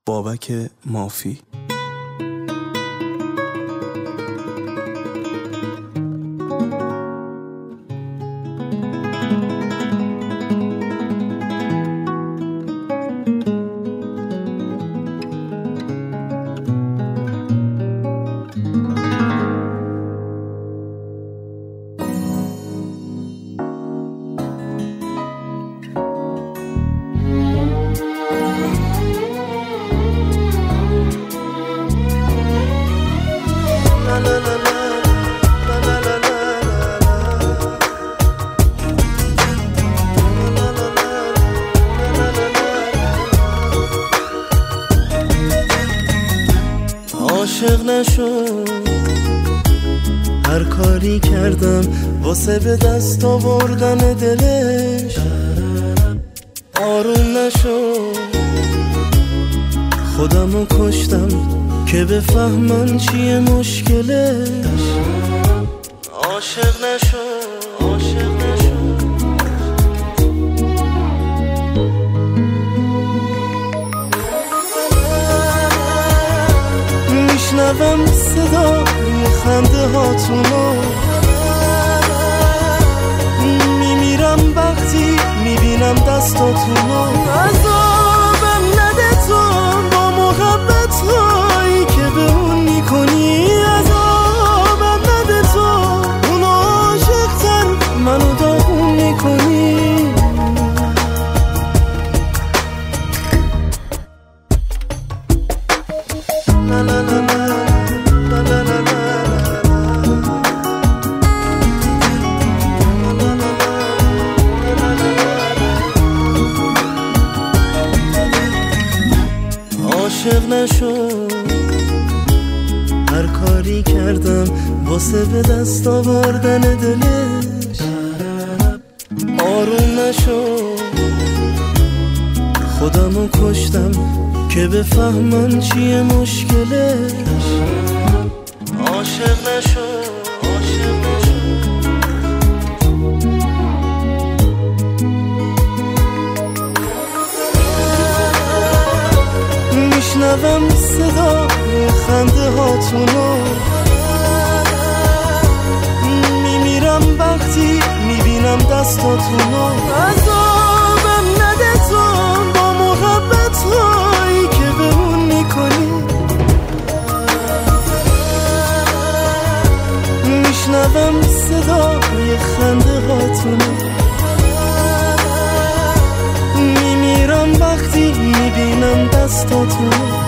بابک مافی. عاشق نشو، هر کاری کردم واسه به دست آوردن دلش. آروم نشو، خودمو کشتم که بفهمم چیه مشکلش. عاشق نشو، عاشق نشو. میشنوم صدای خنده هاتونو، میمیرم وقتی میبینم دستاتونو. عذابم نده تو با محبت هایی که به اون میکنی. عذابم نده تو اون عاشقتر منو داغون میکنی. عاشق نشو، هر کاری کردم واسه به دست آوردن دلش. آروم نشو، خودمو کشتم که بفهمم چیه مشکلش. عاشق نشو، عاشق نشو. میشنوم صدای خنده هاتونو، میمیرم وقتی میبینم دستاتونو. عذابم نده تو با محبت هایی که به اون میکنی. میشنوم صدای خنده هاتونو، میمیرم وقتی میبینم دستاتونو.